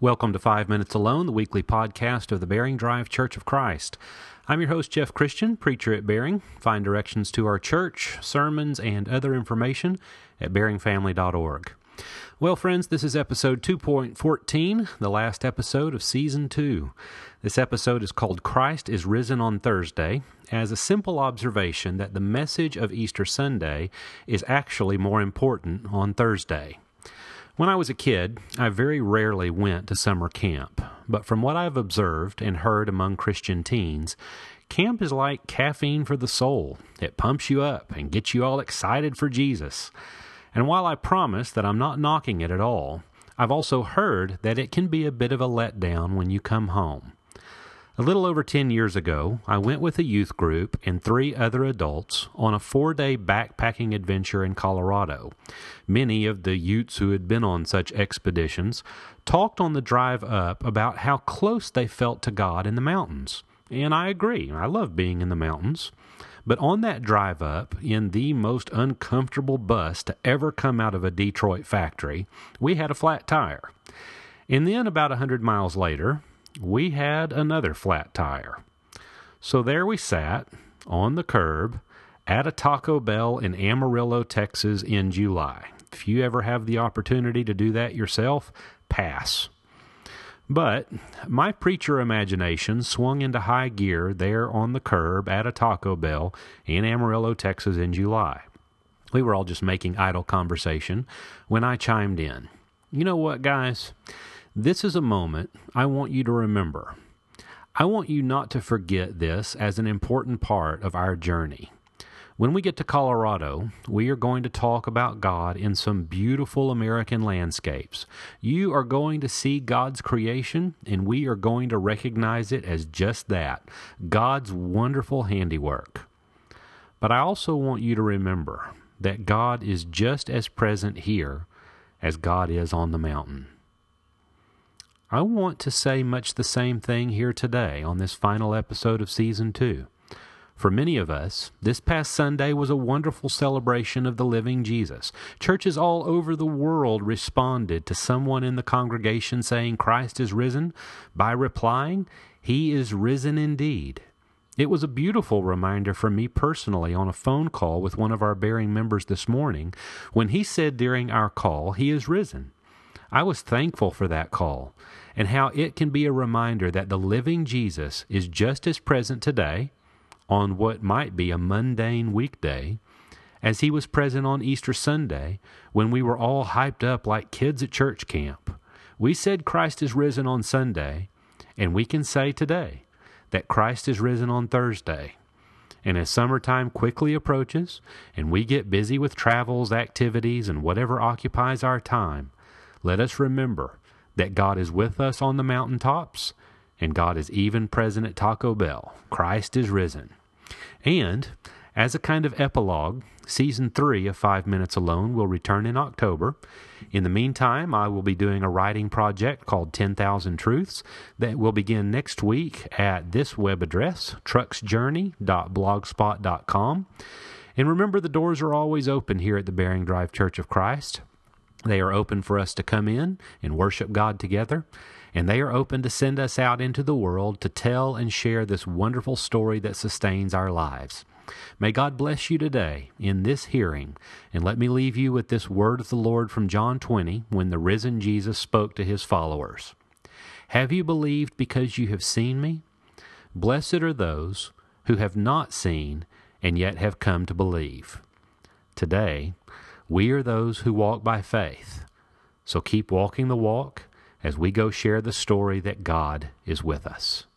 Welcome to 5 Minutes Alone, the weekly podcast of the Bering Drive Church of Christ. I'm your host, Jeff Christian, preacher at Bering. Find directions to our church, sermons, and other information at beringfamily.org. Well, friends, this is episode 2.14, the last episode of Season 2. This episode is called Christ is Risen on Thursday, as a simple observation that the message of Easter Sunday is actually more important on Thursday. When I was a kid, I very rarely went to summer camp, but from what I've observed and heard among Christian teens, camp is like caffeine for the soul. It pumps you up and gets you all excited for Jesus. And while I promise that I'm not knocking it at all, I've also heard that it can be a bit of a letdown when you come home. A little over 10 years ago, I went with a youth group and 3 other adults on a 4-day backpacking adventure in Colorado. Many of the Utes who had been on such expeditions talked on the drive up about how close they felt to God in the mountains. And I agree, I love being in the mountains. But on that drive up, in the most uncomfortable bus to ever come out of a Detroit factory, we had a flat tire. And then about 100 miles later, we had another flat tire. So there we sat on the curb at a Taco Bell in Amarillo, Texas in July. If you ever have the opportunity to do that yourself, pass. But my preacher imagination swung into high gear there on the curb at a Taco Bell in Amarillo, Texas in July. We were all just making idle conversation when I chimed in. You know what, guys? This is a moment I want you to remember. I want you not to forget this as an important part of our journey. When we get to Colorado, we are going to talk about God in some beautiful American landscapes. You are going to see God's creation, and we are going to recognize it as just that, God's wonderful handiwork. But I also want you to remember that God is just as present here as God is on the mountain. I want to say much the same thing here today on this final episode of Season 2. For many of us, this past Sunday was a wonderful celebration of the living Jesus. Churches all over the world responded to someone in the congregation saying Christ is risen by replying, He is risen indeed. It was a beautiful reminder for me personally on a phone call with one of our Bering members this morning when he said during our call, He is risen. I was thankful for that call and how it can be a reminder that the living Jesus is just as present today on what might be a mundane weekday as he was present on Easter Sunday when we were all hyped up like kids at church camp. We said Christ is risen on Sunday, and we can say today that Christ is risen on Thursday. And as summertime quickly approaches and we get busy with travels, activities, and whatever occupies our time, let us remember that God is with us on the mountaintops, and God is even present at Taco Bell. Christ is risen. And as a kind of epilogue, Season 3 of 5 Minutes Alone will return in October. In the meantime, I will be doing a writing project called 10,000 Truths that will begin next week at this web address, trucksjourney.blogspot.com. And remember, the doors are always open here at the Bering Drive Church of Christ. They are open for us to come in and worship God together, and they are open to send us out into the world to tell and share this wonderful story that sustains our lives. May God bless you today in this hearing, and let me leave you with this word of the Lord from John 20 when the risen Jesus spoke to his followers. Have you believed because you have seen me? Blessed are those who have not seen and yet have come to believe. Today, we are those who walk by faith. So keep walking the walk as we go share the story that God is with us.